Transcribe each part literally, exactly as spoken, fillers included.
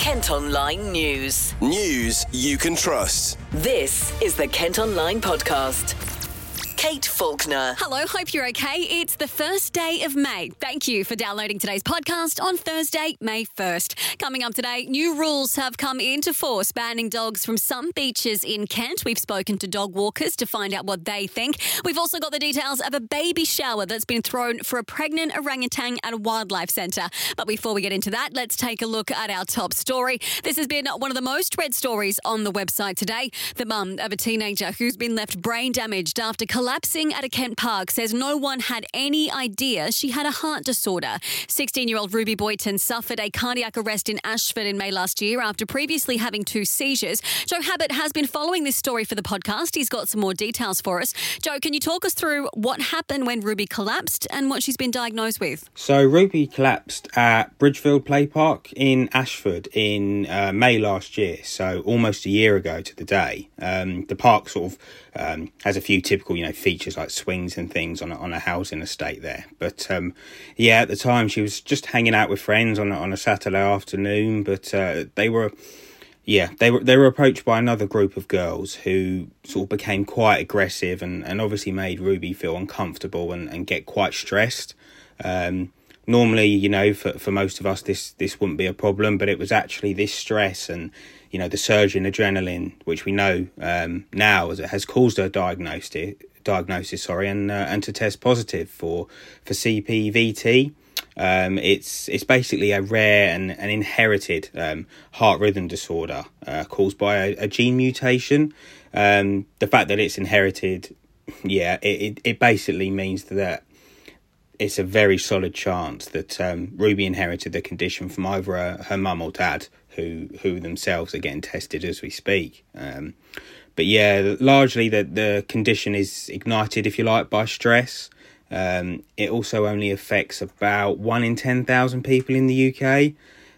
Kent Online News. News you can trust. This is the Kent Online Podcast. Kate Faulkner. Hello, hope you're okay. It's the first day of May. Thank you for downloading today's podcast on Thursday, May first. Coming up today, new rules have come into force banning dogs from some beaches in Kent. We've spoken to dog walkers to find out what they think. We've also got the details of a baby shower that's been thrown for a pregnant orangutan at a wildlife centre. But before we get into that, let's take a look at our top story. This has been one of the most read stories on the website today. The mum of a teenager who's been left brain damaged after collapsing Collapsing at a Kent park says no one had any idea she had a heart disorder. sixteen-year-old Ruby Boyton suffered a cardiac arrest in Ashford in May last year after previously having two seizures. Joe Habit has been following this story for the podcast. He's got some more details for us. Joe, can you talk us through what happened when Ruby collapsed and what she's been diagnosed with? So Ruby collapsed at Bridgefield Play Park in Ashford in uh, May last year, so almost a year ago to the day. Um, the park sort of um, has a few typical, you know, features like swings and things on a, on a housing estate there. But um, yeah, at the time she was just hanging out with friends on a, on a Saturday afternoon. But uh, they were, yeah, they were they were approached by another group of girls who sort of became quite aggressive and, and obviously made Ruby feel uncomfortable and, and get quite stressed. Um, normally, you know, for for most of us, this this wouldn't be a problem, but it was actually this stress and, you know, the surge in adrenaline, which we know um, now as it has caused her diagnosis. diagnosis sorry and uh, and to test positive for for C P V T. Um it's it's basically a rare and an inherited um heart rhythm disorder uh, caused by a, a gene mutation. Um the fact that it's inherited, yeah, it, it, it basically means that it's a very solid chance that um Ruby inherited the condition from either her, her mum or dad, who who themselves are getting tested as we speak. um But yeah, largely the, the condition is ignited, if you like, by stress. Um, it also only affects about one in ten thousand people in the U K.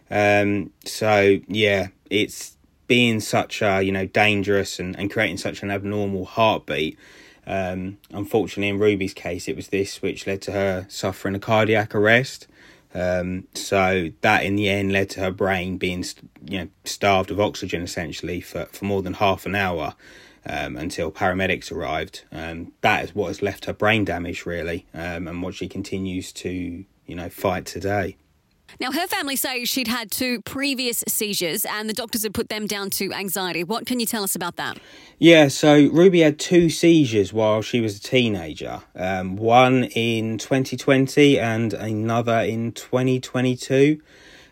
Um, so yeah, it's being such a, you know, dangerous and, and creating such an abnormal heartbeat. Um, unfortunately, in Ruby's case, it was this which led to her suffering a cardiac arrest. Um, so that in the end led to her brain being, you know, starved of oxygen essentially for, for more than half an hour um, until paramedics arrived. Um, that is what has left her brain damaged really, um, and what she continues to, you know, fight today. Now, her family say she'd had two previous seizures and the doctors had put them down to anxiety. What can you tell us about that? Yeah, so Ruby had two seizures while she was a teenager. Um, one in twenty twenty and another in twenty twenty-two.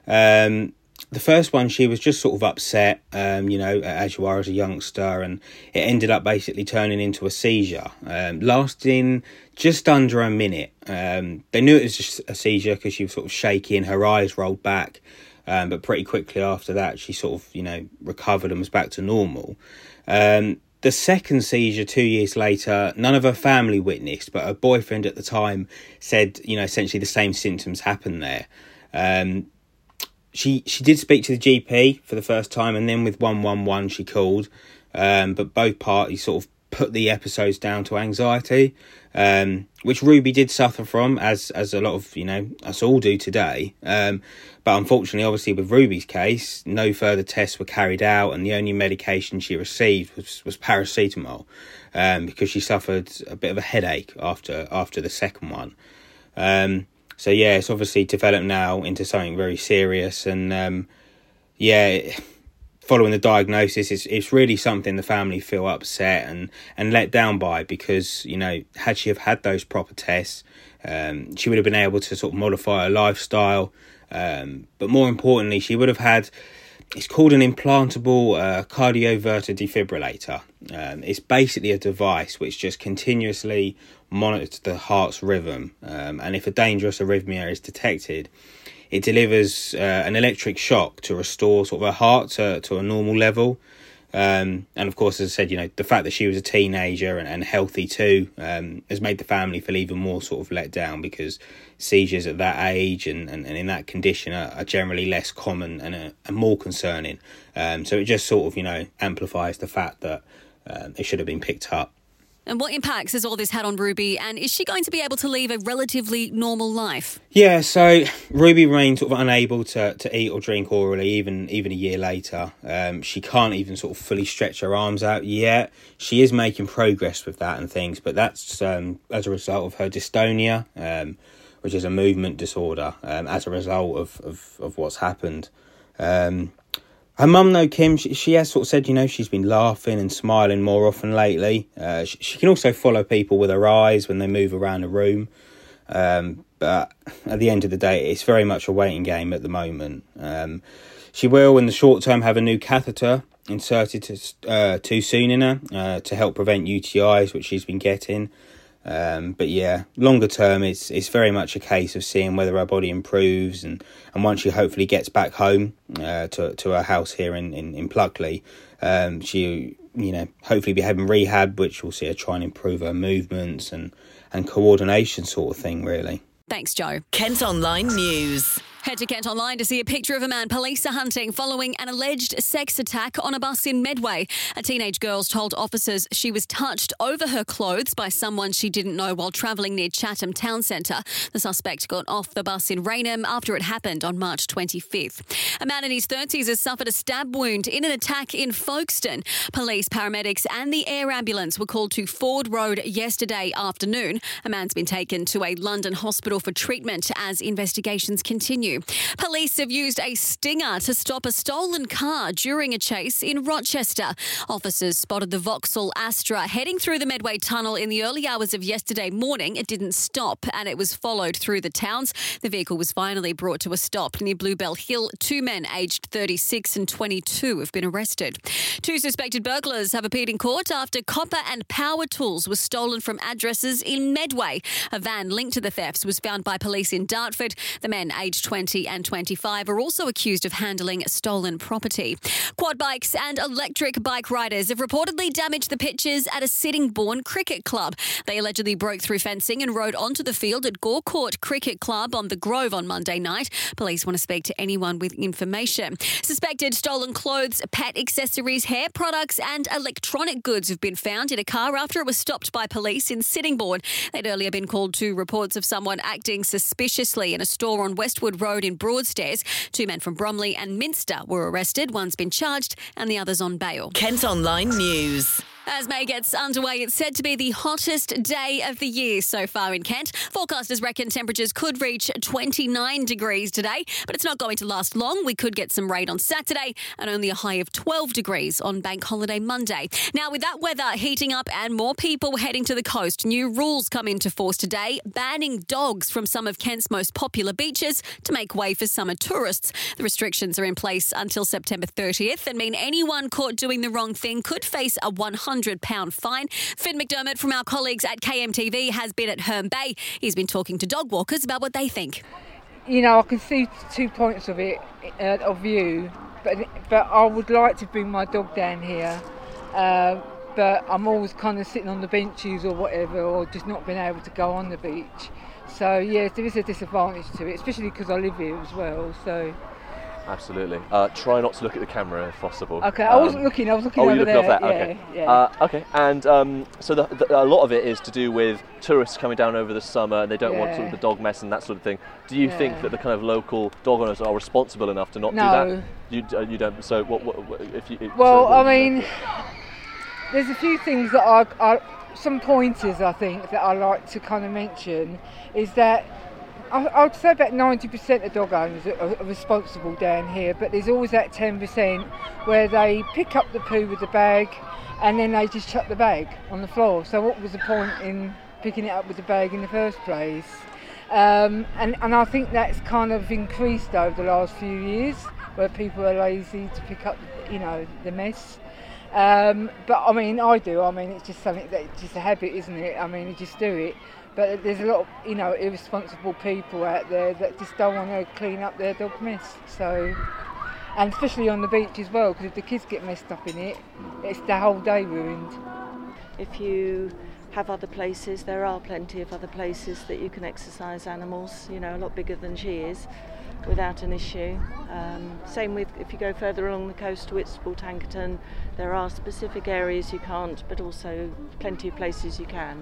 Um, the first one, she was just sort of upset, um, you know, as you are as a youngster, and it ended up basically turning into a seizure, um, lasting just under a minute. Um, they knew it was just a seizure because she was sort of shaky and her eyes rolled back, um, but pretty quickly after that, she sort of, you know, recovered and was back to normal. Um, the second seizure two years later, none of her family witnessed, but her boyfriend at the time said, you know, essentially the same symptoms happened there. Um, She she did speak to the G P for the first time, and then with one one one she called, um, but both parties sort of put the episodes down to anxiety, um, which Ruby did suffer from, as as a lot of, you know, us all do today. Um, but unfortunately, obviously with Ruby's case, no further tests were carried out, and the only medication she received was, was paracetamol, um, because she suffered a bit of a headache after after the second one. Um, So, yeah, it's obviously developed now into something very serious. And, um, yeah, following the diagnosis, it's, it's really something the family feel upset and, and let down by, because, you know, had she have had those proper tests, um, she would have been able to sort of modify her lifestyle. Um, but more importantly, she would have had, it's called an implantable uh, cardioverter defibrillator. Um, it's basically a device which just continuously monitors the heart's rhythm, um, and if a dangerous arrhythmia is detected, it delivers uh, an electric shock to restore sort of her heart to, to a normal level. Um, and of course, as I said, you know, the fact that she was a teenager and, and healthy too, um, has made the family feel even more sort of let down, because seizures at that age and, and, and in that condition are, are generally less common and, uh, and more concerning. Um, so it just sort of, you know, amplifies the fact that um, it should have been picked up. And what impacts has all this had on Ruby, and is she going to be able to lead a relatively normal life? Yeah, so Ruby remains sort of unable to, to eat or drink orally even even a year later. Um, she can't even sort of fully stretch her arms out yet. She is making progress with that and things, but that's um, as a result of her dystonia, um, which is a movement disorder, um, as a result of, of, of what's happened. Um, her mum, though, Kim, she, she has sort of said, you know, she's been laughing and smiling more often lately. Uh, she, she can also follow people with her eyes when they move around the room. Um, but at the end of the day, it's very much a waiting game at the moment. Um, she will, in the short term, have a new catheter inserted to, uh, too soon in her uh, to help prevent U T Is, which she's been getting. Um, but yeah, longer term, it's it's very much a case of seeing whether her body improves, and, and once she hopefully gets back home uh, to to her house here in in, in Pluckley, um, she you know hopefully be having rehab, which will see her try and improve her movements and and coordination sort of thing, really. Thanks, Joe. Kent Online News. Head to Kent Online to see a picture of a man police are hunting following an alleged sex attack on a bus in Medway. A teenage girl told officers she was touched over her clothes by someone she didn't know while travelling near Chatham Town Centre. The suspect got off the bus in Raynham after it happened on March twenty-fifth. A man in his thirties has suffered a stab wound in an attack in Folkestone. Police, paramedics and the air ambulance were called to Ford Road yesterday afternoon. A man's been taken to a London hospital for treatment as investigations continue. Police have used a stinger to stop a stolen car during a chase in Rochester. Officers spotted the Vauxhall Astra heading through the Medway Tunnel in the early hours of yesterday morning. It didn't stop and it was followed through the towns. The vehicle was finally brought to a stop near Bluebell Hill. Two men aged thirty-six and twenty-two have been arrested. Two suspected burglars have appeared in court after copper and power tools were stolen from addresses in Medway. A van linked to the thefts was found by police in Dartford. The men aged twenty and twenty-five are also accused of handling stolen property. Quad bikes and electric bike riders have reportedly damaged the pitches at a Sittingbourne cricket club. They allegedly broke through fencing and rode onto the field at Gore Court Cricket Club on the Grove on Monday night. Police want to speak to anyone with information. Suspected stolen clothes, pet accessories, hair products and electronic goods have been found in a car after it was stopped by police in Sittingbourne. They'd earlier been called to reports of someone acting suspiciously in a store on Westwood Road in Broadstairs. Two men from Bromley and Minster were arrested. One's been charged and the other's on bail. Kent Online News. As May gets underway, it's said to be the hottest day of the year so far in Kent. Forecasters reckon temperatures could reach twenty-nine degrees today, but it's not going to last long. We could get some rain on Saturday and only a high of twelve degrees on Bank Holiday Monday. Now, with that weather heating up and more people heading to the coast, new rules come into force today, banning dogs from some of Kent's most popular beaches to make way for summer tourists. The restrictions are in place until September thirtieth and mean anyone caught doing the wrong thing could face a one hundred pounds fine. Finn McDermott from our colleagues at K M T V has been at Herne Bay. He's been talking to dog walkers about what they think. You know, I can see two points of it, uh, of view, but but I would like to bring my dog down here. Uh, but I'm always kind of sitting on the benches or whatever, or just not being able to go on the beach. So yes, there is a disadvantage to it, especially because I live here as well. So. Absolutely. Uh, try not to look at the camera if possible. Okay, I wasn't um, looking. I was looking oh, over you there. Off that? Yeah, okay. yeah. Uh, okay. And um, so the, the, a lot of it is to do with tourists coming down over the summer, and they don't yeah. want sort of the dog mess and that sort of thing. Do you yeah. think that the kind of local dog owners are responsible enough to not no. do that? You uh, you don't. So what? what, what if you? If, well, so I mean, there's a few things that I, I, some pointers I think that I like to kind of mention is that. I would say about ninety percent of dog owners are responsible down here, but there's always that ten percent where they pick up the poo with the bag and then they just chuck the bag on the floor. So what was the point in picking it up with the bag in the first place? Um, and, and I think that's kind of increased over the last few years, where people are lazy to pick up, you know, the mess. Um, but I mean, I do. I mean, it's just something that it's just a habit, isn't it? I mean, you just do it. But there's a lot of, you know, irresponsible people out there that just don't want to clean up their dog mess. So, and especially on the beach as well, because if the kids get messed up in it, it's the whole day ruined. If you have other places, there are plenty of other places that you can exercise animals, you know, a lot bigger than she is. without an issue. Um, same with if you go further along the coast to Whitstable, Tankerton, there are specific areas you can't, but also plenty of places you can.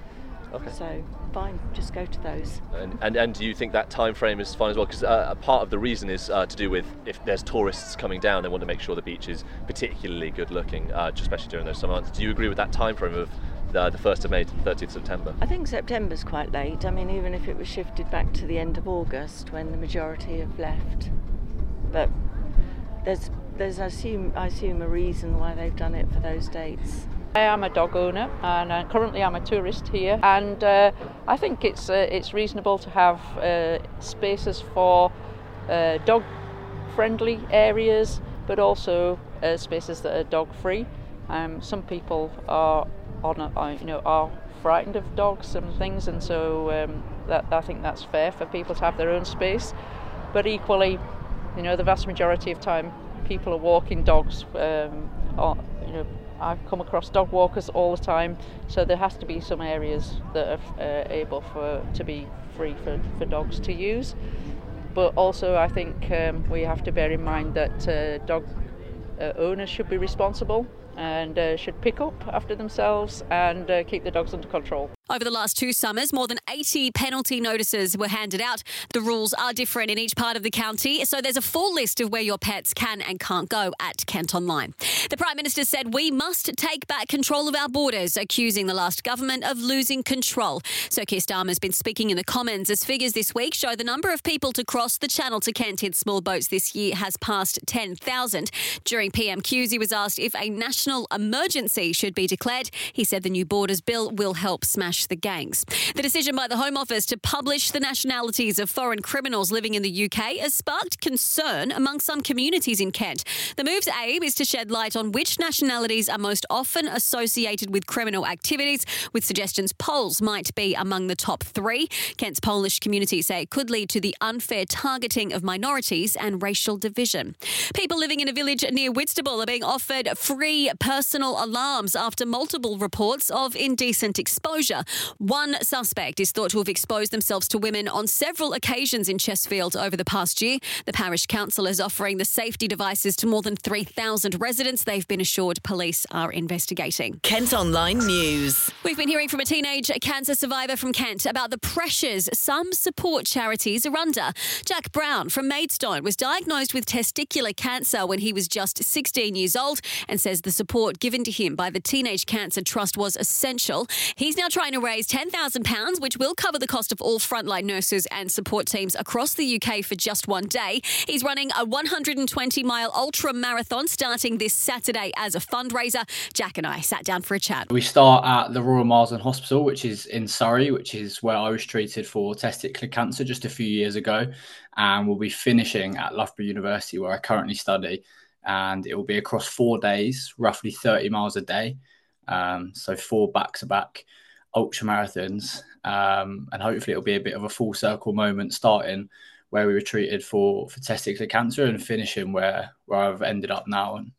Okay. So fine, just go to those. And, and and do you think that time frame is fine as well? Because uh, a part of the reason is uh, to do with if there's tourists coming down, they want to make sure the beach is particularly good looking, uh, especially during those summer months. Do you agree with that time frame of uh, the first of May to the thirtieth of September? I think September's quite late. I mean, even if it was shifted back to the end of August when the majority have left. But there's there's I assume I assume a reason why they've done it for those dates. I am a dog owner, and uh, currently I'm a tourist here, and uh, I think it's uh, it's reasonable to have uh, spaces for uh, dog-friendly areas, but also uh, spaces that are dog-free. Um, some people are on a, are, you know are frightened of dogs and things, and so um, that I think that's fair for people to have their own space. But equally, you know, the vast majority of time, people are walking dogs. Um, or, you know. I've come across dog walkers all the time, so there has to be some areas that are uh, able for to be free for, for dogs to use. But also I think um, we have to bear in mind that uh, dog uh, owners should be responsible and uh, should pick up after themselves and uh, keep the dogs under control. Over the last two summers, more than eighty penalty notices were handed out. The rules are different in each part of the county, so there's a full list of where your pets can and can't go at Kent Online. The Prime Minister said we must take back control of our borders, accusing the last government of losing control. Sir Keir Starmer's been speaking in the Commons as figures this week show the number of people to cross the Channel to Kent in small boats this year has passed ten thousand. During P M Qs, he was asked if a national emergency should be declared. He said the new Borders Bill will help smash the gangs. The decision by the Home Office to publish the nationalities of foreign criminals living in the U K has sparked concern among some communities in Kent. The move's aim is to shed light on which nationalities are most often associated with criminal activities, with suggestions Poles might be among the top three. Kent's Polish community say it could lead to the unfair targeting of minorities and racial division. People living in a village near Whitstable are being offered free personal alarms after multiple reports of indecent exposure. One suspect is thought to have exposed themselves to women on several occasions in Chesfield over the past year. The parish council is offering the safety devices to more than three thousand residents. They've been assured police are investigating. Kent Online News. We've been hearing from a teenage cancer survivor from Kent about the pressures some support charities are under. Jack Brown from Maidstone was diagnosed with testicular cancer when he was just sixteen years old and says the support given to him by the Teenage Cancer Trust was essential. He's now trying to raise ten thousand pounds, which will cover the cost of all frontline nurses and support teams across the U K for just one day. He's running a one hundred twenty mile ultra marathon starting this Saturday as a fundraiser. Jack and I sat down for a chat. We start at the Royal Marsden Hospital, which is in Surrey, which is where I was treated for testicular cancer just a few years ago. And we'll be finishing at Loughborough University, where I currently study. And it will be across four days, roughly thirty miles a day. Um, so four back-to-back ultra marathons, um, and hopefully it'll be a bit of a full circle moment, starting where we were treated for, for testicular cancer and finishing where, where I've ended up now. And,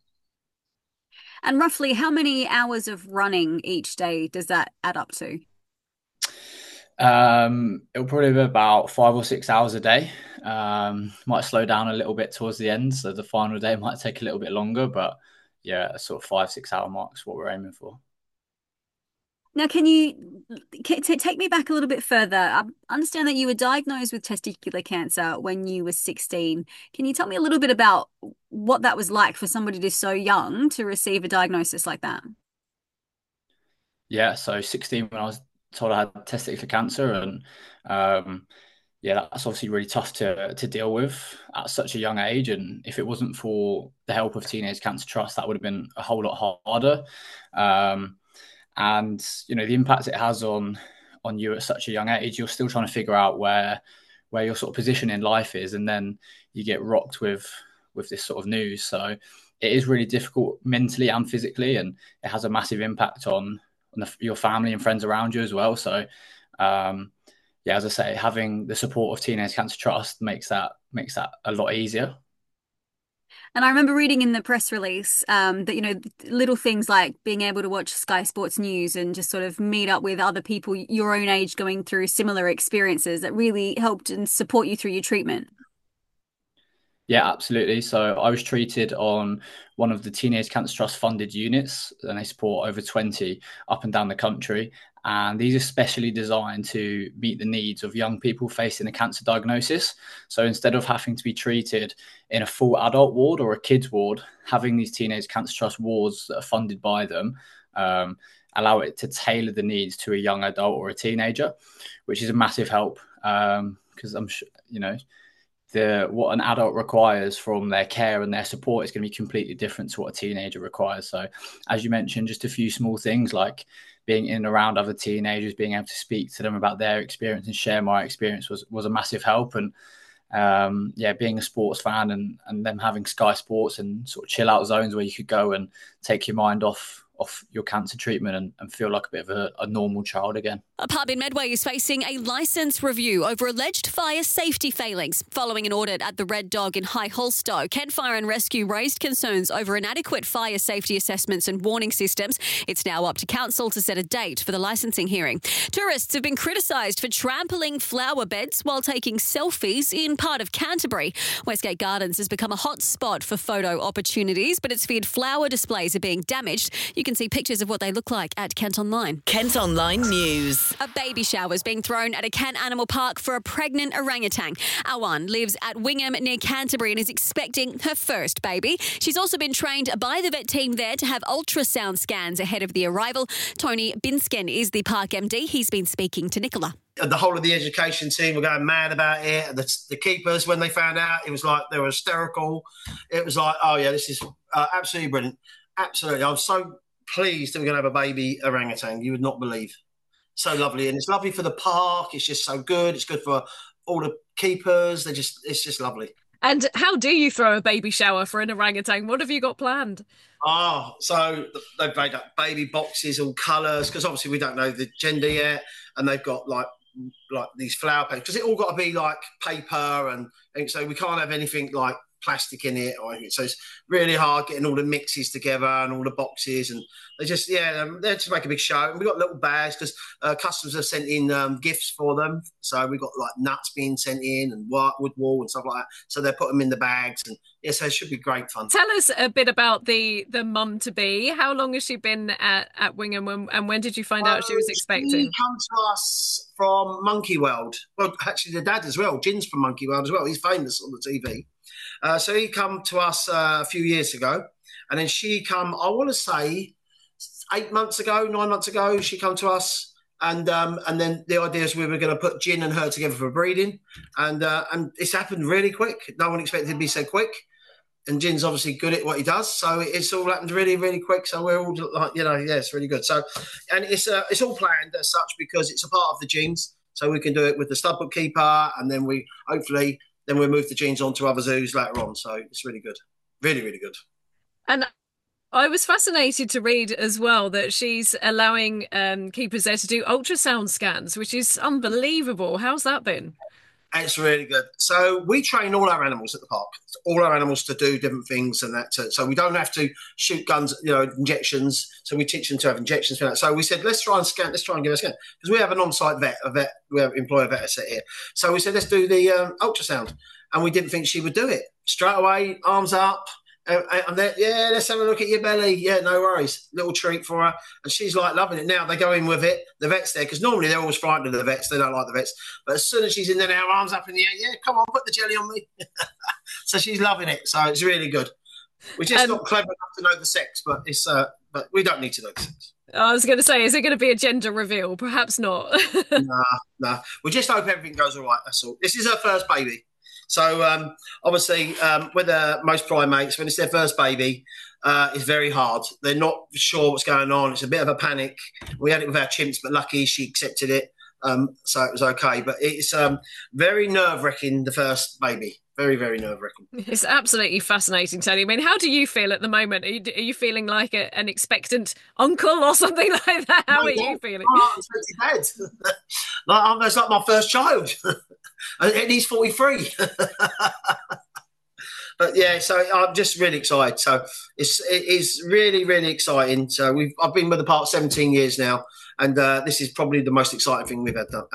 and roughly how many hours of running each day does that add up to? Um, it'll probably be about five or six hours a day. Um, might slow down a little bit towards the end, so the final day might take a little bit longer, but yeah, sort of five, six hour marks what we're aiming for. Now, can you can, take me back a little bit further? I understand that you were diagnosed with testicular cancer when you were sixteen. Can you tell me a little bit about what that was like for somebody who's so young to receive a diagnosis like that? Yeah, so sixteen when I was told I had testicular cancer, and um, yeah, that's obviously really tough to to deal with at such a young age. And if it wasn't for the help of Teenage Cancer Trust, that would have been a whole lot harder. Um, And, you know, the impact it has on on you at such a young age, you're still trying to figure out where where your sort of position in life is. And then you get rocked with with this sort of news. So it is really difficult mentally and physically. And it has a massive impact on, on the, your family and friends around you as well. So, um, yeah, as I say, having the support of Teenage Cancer Trust makes that makes that a lot easier. And I remember reading in the press release um, that, you know, little things like being able to watch Sky Sports News and just sort of meet up with other people your own age going through similar experiences that really helped and support you through your treatment. Yeah, absolutely. So I was treated on one of the Teenage Cancer Trust funded units, and they support over twenty up and down the country. And these are specially designed to meet the needs of young people facing a cancer diagnosis. So instead of having to be treated in a full adult ward or a kids ward, having these Teenage Cancer Trust wards that are funded by them um, allow it to tailor the needs to a young adult or a teenager, which is a massive help because um, I'm sure, you know, The, what an adult requires from their care and their support is going to be completely different to what a teenager requires. So as you mentioned, just a few small things like being in and around other teenagers, being able to speak to them about their experience and share my experience was, was a massive help. And um, yeah, being a sports fan and, and them having Sky Sports and sort of chill out zones where you could go and take your mind off off your cancer treatment and, and feel like a bit of a, a normal child again. A pub in Medway is facing a licence review over alleged fire safety failings. Following an audit at the Red Dog in High Holstow, Kent Fire and Rescue raised concerns over inadequate fire safety assessments and warning systems. It's now up to council to set a date for the licensing hearing. Tourists have been criticised for trampling flower beds while taking selfies in part of Canterbury. Westgate Gardens has become a hot spot for photo opportunities, but it's feared flower displays are being damaged. You can see pictures of what they look like at Kent Online. Kent Online News. A baby shower is being thrown at a Kent Animal Park for a pregnant orangutan. Awan lives at Wingham near Canterbury and is expecting her first baby. She's also been trained by the vet team there to have ultrasound scans ahead of the arrival. Tony Binskin is the park M D. He's been speaking to Nicola. The whole of the education team were going mad about it. The, the keepers, when they found out, it was like they were hysterical. It was like, oh yeah, this is uh, absolutely brilliant. Absolutely. I was so pleased that we're going to have a baby orangutan. You would not believe. So lovely. And it's lovely for the park. It's just so good. It's good for all the keepers. They just, it's just lovely. And how do you throw a baby shower for an orangutan? What have you got planned? Oh, so they've made up baby boxes, all colours, because obviously we don't know the gender yet. And they've got like, like these flower papers, because it all got to be like paper. And, and so we can't have anything like plastic in it or anything. So it's really hard getting all the mixes together and all the boxes, and they just yeah they just make a big show. And we got little bags because uh, customers have sent in um, gifts for them, so we got like nuts being sent in and wood wool and stuff like that, so they put them in the bags, and yeah, so it should be great fun. Tell us a bit about the the mum to be. How long has she been at, at Wingham, and, and when did you find well, out she was expecting? She come to us from Monkey World. Well, actually the dad as well, Jin's from Monkey World as well. He's famous on the T V. Uh, so he come to us uh, a few years ago, and then she come, I want to say, eight months ago, nine months ago, she come to us, and um, and then the idea is we were going to put Jin and her together for breeding, and uh, and it's happened really quick. No one expected it to be so quick, and Jin's obviously good at what he does, so it's all happened really, really quick. So we're all like, you know, yeah, it's really good. So, and it's uh, it's all planned as such because it's a part of the genes, so we can do it with the stud bookkeeper, and then we hopefully. Then we'll move the genes on to other zoos later on. So it's really good. Really, really good. And I was fascinated to read as well that she's allowing um, keepers there to do ultrasound scans, which is unbelievable. How's that been? It's really good. So we train all our animals at the park, all our animals to do different things and that. To, so we don't have to shoot guns, you know, injections. So we teach them to have injections for that. So we said, let's try and scan, let's try and give a scan. Because we have an on-site vet, a vet, we have employ a vet set here. So we said, let's do the um, ultrasound. And we didn't think she would do it. Straight away, arms up. And, and then, yeah, let's have a look at your belly. Yeah, no worries. Little treat for her. And she's like loving it. Now they go in with it. The vet's there because normally they're always frightened of the vets. They don't like the vets. But as soon as she's in there now, arms up in the air, yeah, come on, put the jelly on me. So she's loving it. So it's really good. We're just um, not clever enough to know the sex, but it's uh, but we don't need to know the sex. I was going to say, is it going to be a gender reveal? Perhaps not. nah, nah. We just hope everything goes all right. That's all. This is her first baby. So um, obviously, um, with uh, most primates, when it's their first baby, uh, it's very hard. They're not sure what's going on. It's a bit of a panic. We had it with our chimps, but lucky she accepted it, um, so it was okay. But it's um, very nerve-wracking, the first baby. Very, very nerve-wracking. It's absolutely fascinating, Tony. I mean, how do you feel at the moment? Are you, are you feeling like a, an expectant uncle or something like that? How no, are you feeling? Oh, I'm expecting dad. Like, I'm, it's like my first child. And he's forty-three. But yeah, so I'm just really excited. So it's it is really, really exciting. So we've I've been with the park seventeen years now, and uh, this is probably the most exciting thing we've had happen.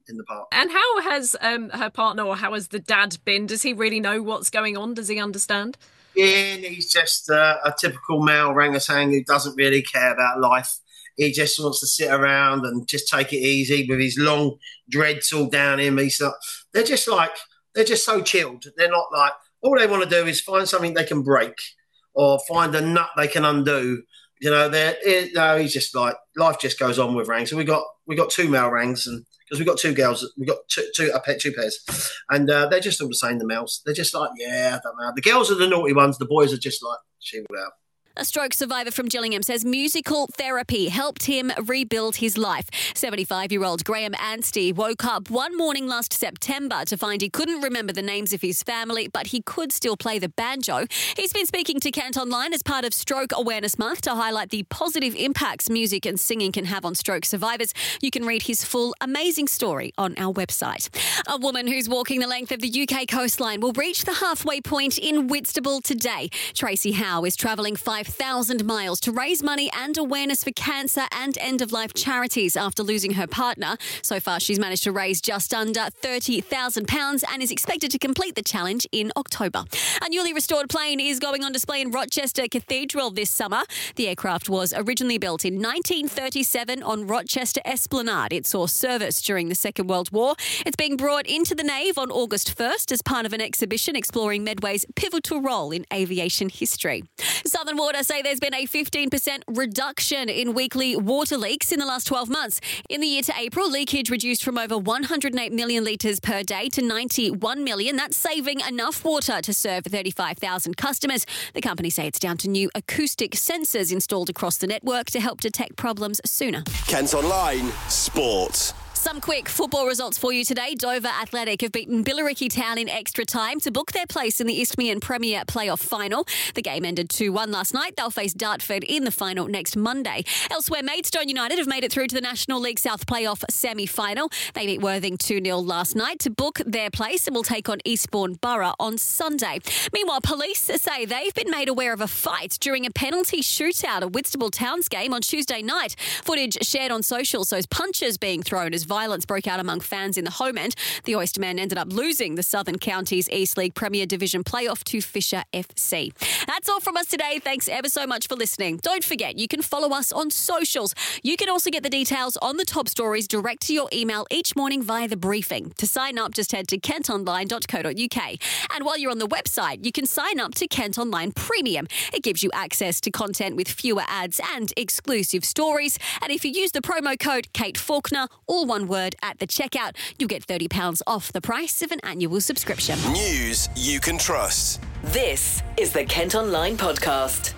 in the park. And how has um, her partner, or how has the dad been? Does he really know what's going on? Does he understand? Yeah, he's just uh, a typical male orangutan who doesn't really care about life. He just wants to sit around and just take it easy with his long dreads all down him. He's not, they're just like, they're just so chilled. They're not like, all they want to do is find something they can break or find a nut they can undo. You know, they're, it, no, he's just like, life just goes on with Rangs. So we got we got two male Rangs, and because we got two girls, we got two, two a pet, two pairs, and uh, they're just all the same. The males, they're just like, yeah, I don't know. The girls are the naughty ones. The boys are just like, chill out. A stroke survivor from Gillingham says musical therapy helped him rebuild his life. seventy-five-year-old Graham Anstey woke up one morning last September to find he couldn't remember the names of his family, but he could still play the banjo. He's been speaking to Kent Online as part of Stroke Awareness Month to highlight the positive impacts music and singing can have on stroke survivors. You can read his full amazing story on our website. A woman who's walking the length of the U K coastline will reach the halfway point in Whitstable today. Tracy Howe is travelling five thousand miles to raise money and awareness for cancer and end-of-life charities after losing her partner. So far, she's managed to raise just under thirty thousand pounds and is expected to complete the challenge in October. A newly restored plane is going on display in Rochester Cathedral this summer. The aircraft was originally built in nineteen thirty-seven on Rochester Esplanade. It saw service during the Second World War. It's being brought into the nave on August first as part of an exhibition exploring Medway's pivotal role in aviation history. Southern Water say there's been a fifteen percent reduction in weekly water leaks in the last twelve months. In the year to April, leakage reduced from over one hundred eight million litres per day to ninety-one million. That's saving enough water to serve thirty-five thousand customers. The company say it's down to new acoustic sensors installed across the network to help detect problems sooner. Kent Online Sport. Some quick football results for you today. Dover Athletic have beaten Billericay Town in extra time to book their place in the Isthmian Premier playoff final. The game ended two one last night. They'll face Dartford in the final next Monday. Elsewhere, Maidstone United have made it through to the National League South playoff semi-final. They beat Worthing two nil last night to book their place and will take on Eastbourne Borough on Sunday. Meanwhile, police say they've been made aware of a fight during a penalty shootout at Whitstable Town's game on Tuesday night. Footage shared on social shows punches being thrown as violence broke out among fans in the home end. The Oystermen ended up losing the Southern Counties East League Premier Division playoff to Fisher F C. That's all from us today. Thanks ever so much for listening. Don't forget, you can follow us on socials. You can also get the details on the top stories direct to your email each morning via the briefing. To sign up, just head to kent online dot co dot uk. And while you're on the website, you can sign up to Kent Online Premium. It gives you access to content with fewer ads and exclusive stories. And if you use the promo code Kate Faulkner, all one word, at the checkout, you'll get thirty pounds off the price of an annual subscription. News you can trust. This is the Kent Online Podcast.